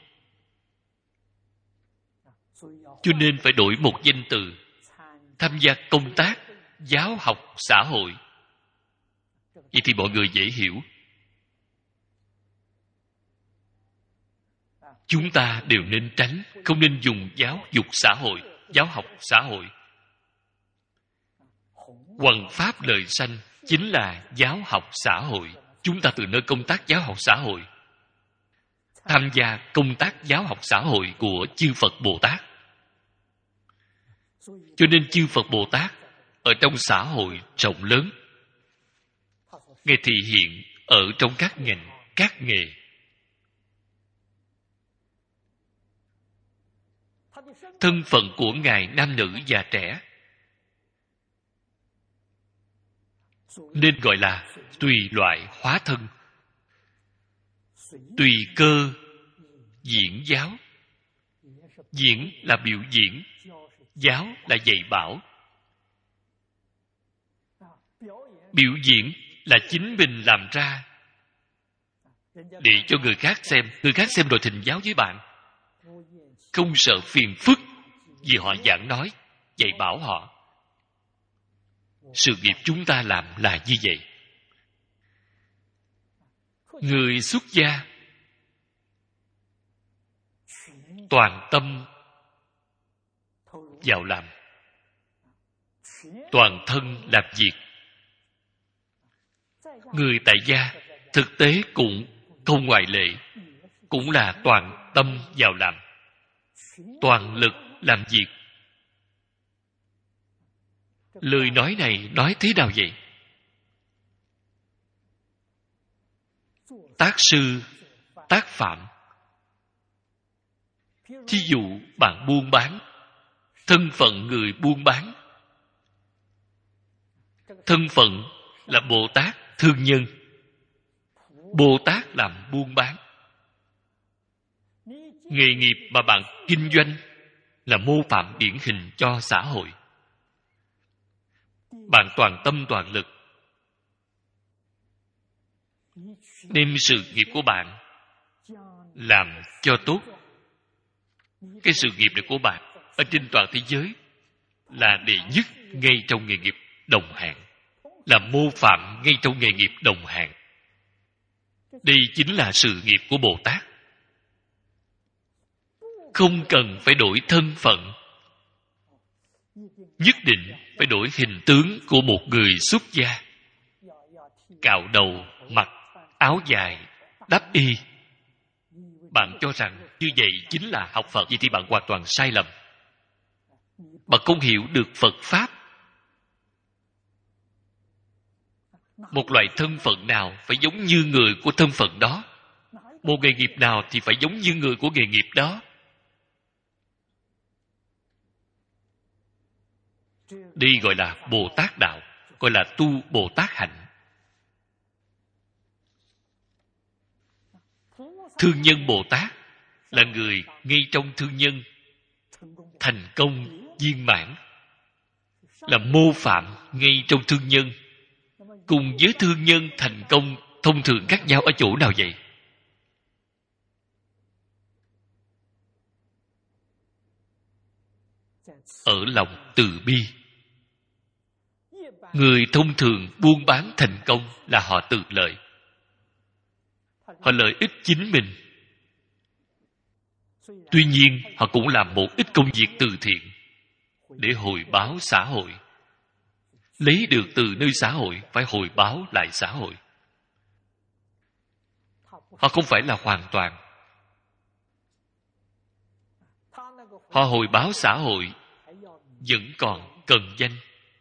Cho nên phải đổi một danh từ, tham gia công tác giáo học xã hội. Vậy thì mọi người dễ hiểu. Chúng ta đều nên tránh, không nên dùng giáo dục xã hội, giáo học xã hội. Hoằng pháp lợi sanh chính là giáo học xã hội. Chúng ta từ nơi công tác giáo học xã hội, tham gia công tác giáo học xã hội của chư Phật Bồ Tát. Cho nên chư Phật Bồ Tát ở trong xã hội rộng lớn, Ngài thị hiện ở trong các ngành, các nghề. Thân phận của Ngài nam nữ già trẻ nên gọi là tùy loại hóa thân, tùy cơ diễn giáo. Diễn là biểu diễn, giáo là dạy bảo. Biểu diễn là chính mình làm ra để cho người khác xem. Người khác xem rồi thỉnh giáo với bạn, không sợ phiền phức vì họ giảng nói, dạy bảo họ. Sự nghiệp chúng ta làm là như vậy. Người xuất gia toàn tâm vào làm, toàn thân làm việc. Người tại gia thực tế cũng không ngoại lệ, cũng là toàn tâm vào làm, toàn lực làm việc. Lời nói này nói thế nào vậy? Tác sư, tác phạm. Thí dụ bạn buôn bán, thân phận người buôn bán. Thân phận là Bồ Tát thương nhân. Bồ Tát làm buôn bán. Nghề nghiệp mà bạn kinh doanh là mô phạm điển hình cho xã hội. Bạn toàn tâm toàn lực đem sự nghiệp của bạn làm cho tốt. Cái sự nghiệp này của bạn ở trên toàn thế giới là đệ nhất ngay trong nghề nghiệp đồng hạng, là mô phạm ngay trong nghề nghiệp đồng hạng. Đây chính là sự nghiệp của Bồ Tát. Không cần phải đổi thân phận, nhất định phải đổi hình tướng của một người xuất gia. Cạo đầu, mặc áo dài, đắp y. Bạn cho rằng như vậy chính là học Phật, vậy thì bạn hoàn toàn sai lầm. Bạn không hiểu được Phật Pháp. Một loại thân phận nào phải giống như người của thân phận đó. Một nghề nghiệp nào thì phải giống như người của nghề nghiệp đó. Đây gọi là Bồ Tát đạo, gọi là tu Bồ Tát hạnh. Thương nhân Bồ Tát là người ngay trong thương nhân thành công viên mãn, là mô phạm ngay trong thương nhân. Cùng với thương nhân thành công thông thường khác nhau ở chỗ nào vậy? Ở lòng từ bi. Người thông thường buôn bán thành công là họ tự lợi. Họ lợi ích chính mình. Tuy nhiên, họ cũng làm một ít công việc từ thiện để hồi báo xã hội. Lấy được từ nơi xã hội, phải hồi báo lại xã hội. Họ không phải là hoàn toàn. Họ hồi báo xã hội vẫn còn cần danh.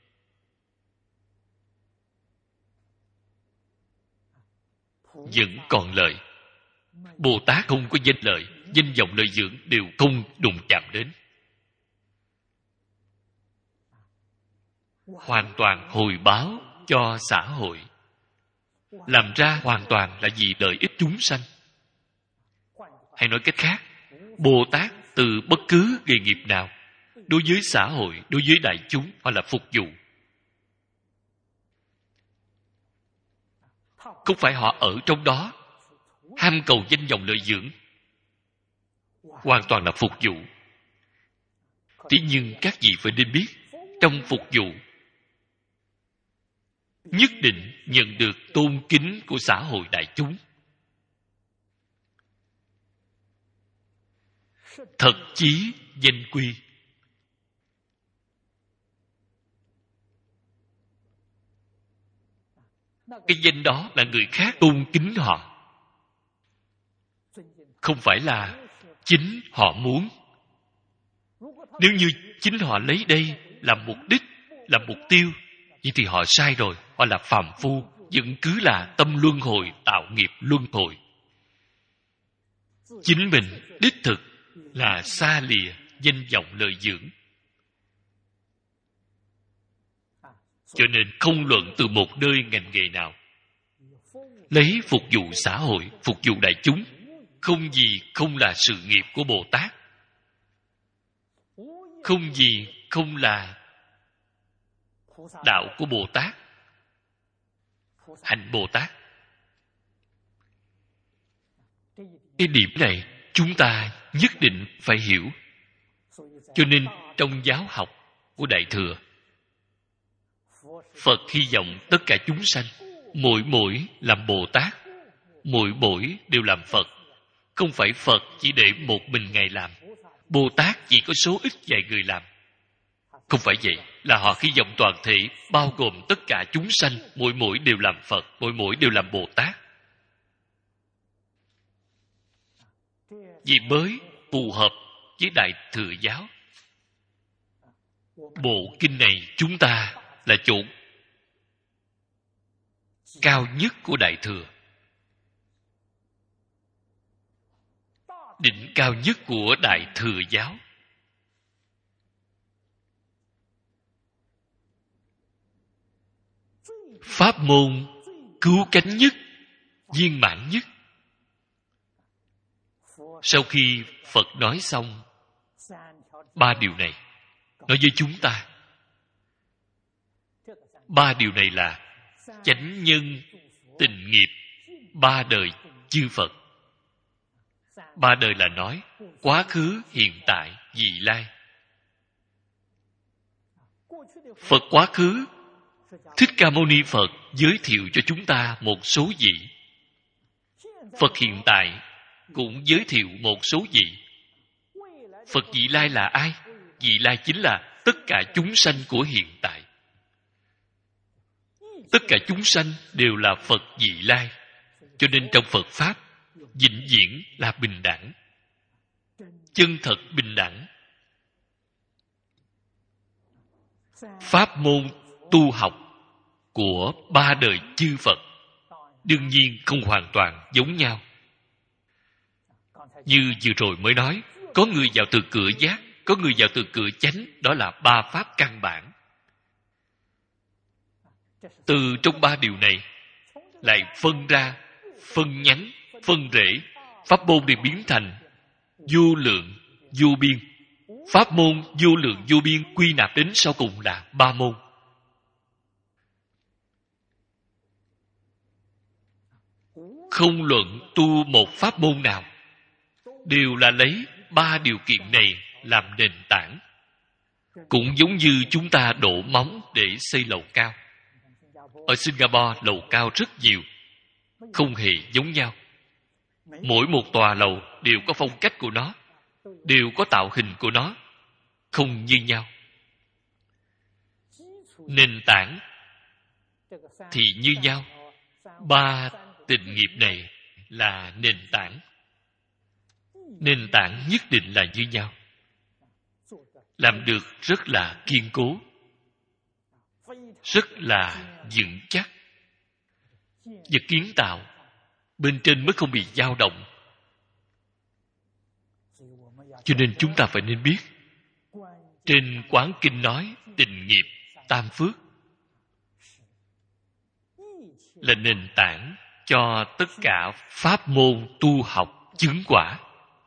Vẫn còn lợi. Bồ Tát không có danh lợi, danh vọng lợi dưỡng đều không đụng chạm đến. Hoàn toàn hồi báo cho xã hội. Làm ra hoàn toàn là vì lợi ích chúng sanh. Hay nói cách khác, Bồ Tát từ bất cứ nghề nghiệp nào, đối với xã hội, đối với đại chúng, hoặc là phục vụ. Không phải họ ở trong đó ham cầu danh vọng lợi dưỡng, hoàn toàn là phục vụ. Thế nhưng các vị phải nên biết, trong phục vụ nhất định nhận được tôn kính của xã hội đại chúng. Thật chí danh quy. Cái danh đó là người khác tôn kính họ, không phải là chính họ muốn. Nếu như chính họ lấy đây làm mục đích, làm mục tiêu, vậy thì họ sai rồi. Họ là phàm phu, vẫn cứ là tâm luân hồi, tạo nghiệp luân hồi. Chính mình đích thực là xa lìa danh vọng lợi dưỡng. Cho nên không luận từ một nơi ngành nghề nào, lấy phục vụ xã hội, phục vụ đại chúng, không gì không là sự nghiệp của Bồ Tát. Không gì không là đạo của Bồ Tát, hạnh Bồ Tát. Cái điểm này chúng ta nhất định phải hiểu. Cho nên trong giáo học của Đại Thừa, Phật hy vọng tất cả chúng sanh mỗi mỗi làm Bồ Tát, mỗi mỗi đều làm Phật. Không phải Phật chỉ để một mình Ngài làm, Bồ Tát chỉ có số ít vài người làm. Không phải vậy, là họ hy vọng toàn thể, bao gồm tất cả chúng sanh, mỗi mỗi đều làm Phật, mỗi mỗi đều làm Bồ Tát. Vì mới phù hợp với Đại Thừa giáo. Bộ kinh này chúng ta là chỗ cao nhất của Đại Thừa, đỉnh cao nhất của Đại Thừa giáo. Pháp môn cứu cánh nhất, viên mãn nhất. Sau khi Phật nói xong 3 điều này, nói với chúng ta, 3 điều này là chánh nhân, tịnh nghiệp, 3 đời chư Phật. 3 đời là nói quá khứ, hiện tại, vị lai. Phật quá khứ, Thích Ca Mâu Ni Phật giới thiệu cho chúng ta một số vị. Phật hiện tại cũng giới thiệu một số vị. Phật vị lai là ai? Vị lai chính là tất cả chúng sanh của hiện tại. Tất cả chúng sanh đều là Phật vị lai. Cho nên trong Phật Pháp, vĩnh viễn là bình đẳng. Chân thật bình đẳng. Pháp môn tu học của 3 đời chư Phật đương nhiên không hoàn toàn giống nhau. Như vừa rồi mới nói, có người vào từ cửa giác, có người vào từ cửa chánh, đó là 3 pháp căn bản. Từ trong 3 điều này lại phân ra, phân nhánh, phân rễ, pháp môn đều biến thành vô lượng, vô biên. Pháp môn vô lượng vô biên quy nạp đến sau cùng là 3 môn. Không luận tu một pháp môn nào, đều là lấy 3 điều kiện này làm nền tảng. Cũng giống như chúng ta đổ móng để xây lầu cao. Ở Singapore, lầu cao rất nhiều, không hề giống nhau. Mỗi một tòa lầu đều có phong cách của nó, đều có tạo hình của nó, không như nhau. Nền tảng thì như nhau. 3 tịnh nghiệp này là nền tảng. Nền tảng nhất định là như nhau. Làm được rất là kiên cố, rất là vững chắc. Vật kiến tạo bên trên mới không bị dao động. Cho nên chúng ta phải nên biết, trên Quán Kinh nói tịnh nghiệp tam phước là nền tảng cho tất cả pháp môn tu học chứng quả.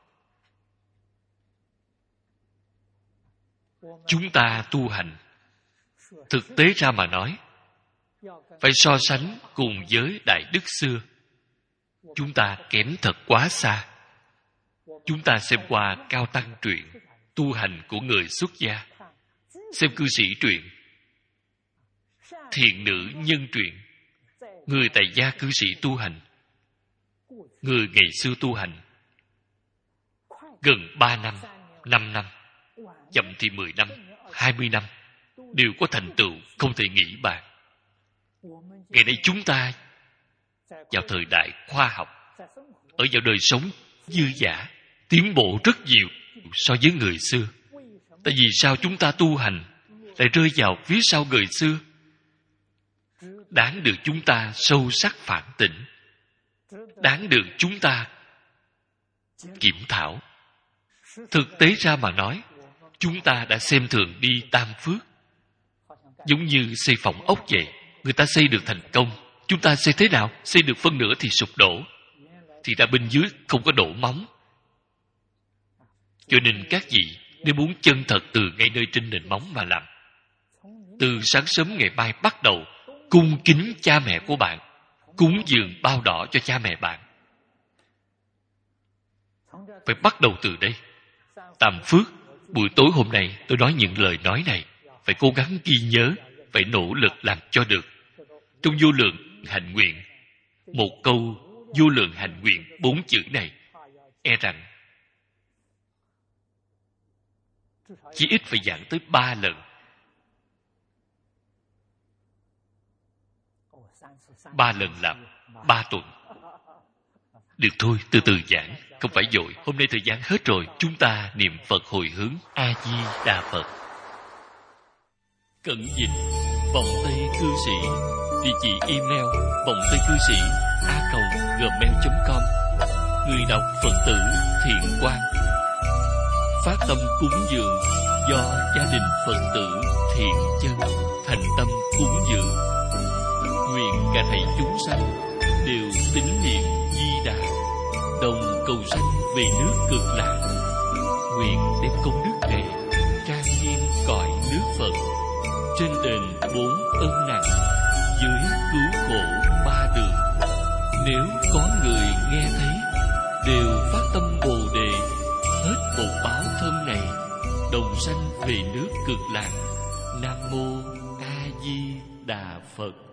Chúng ta tu hành, thực tế ra mà nói, phải so sánh cùng với đại đức xưa. Chúng ta kém thật quá xa. Chúng ta xem qua Cao Tăng truyện, tu hành của người xuất gia, xem cư sĩ truyện, thiện nữ nhân truyện, người tại gia cư sĩ tu hành, người ngày xưa tu hành, gần 3 năm, 5 năm, chậm thì 10 năm, 20 năm, đều có thành tựu không thể nghĩ bàn. Ngày nay chúng ta vào thời đại khoa học, ở vào đời sống dư dả, tiến bộ rất nhiều so với người xưa. Tại vì sao chúng ta tu hành lại rơi vào phía sau người xưa? Đáng được chúng ta sâu sắc phản tỉnh, đáng được chúng ta kiểm thảo. Thực tế ra mà nói, chúng ta đã xem thường đi tam phước. Giống như xây phòng ốc vậy, người ta xây được thành công, chúng ta xây thế nào? Xây được phân nửa thì sụp đổ, thì ra bên dưới không có đổ móng. Cho nên các vị nếu muốn chân thật từ ngay nơi trên nền móng mà làm, từ sáng sớm ngày mai bắt đầu cung kính cha mẹ của bạn, cúng dường bao đỏ cho cha mẹ bạn. Phải bắt đầu từ đây. Tam phước, buổi tối hôm nay tôi nói những lời nói này, phải cố gắng ghi nhớ, phải nỗ lực làm cho được. Trong vô lượng hạnh nguyện, một câu vô lượng hạnh nguyện 4 chữ này, e rằng chỉ ít phải giảng tới 3 lần 3 lần làm 3 tuần. Được thôi, từ từ giảng, không phải vội. Hôm nay thời gian hết rồi, chúng ta niệm Phật hồi hướng A Di Đà Phật. Cẩn dịch Vọng Tây Cư Sĩ. Địa chỉ email vongtaycư sĩ@gmail.com. Người đọc Phật tử Thiện Quang. Phát tâm cúng dường do gia đình Phật tử Thiện Chân thành tâm cúng dường. Nguyện cả thảy chúng sanh đều tín niệm Di Đà, đồng cầu sanh về nước Cực Lạc. Nguyện đem công đức này trang nghiêm cõi nước Phật, trên đền 4 ân nặng, dưới cứu khổ 3 đường. Nếu có người nghe thấy, đều phát tâm Bồ Đề, hết một báo thân này, đồng sanh về nước Cực Lạc. Nam mô A Di Đà Phật.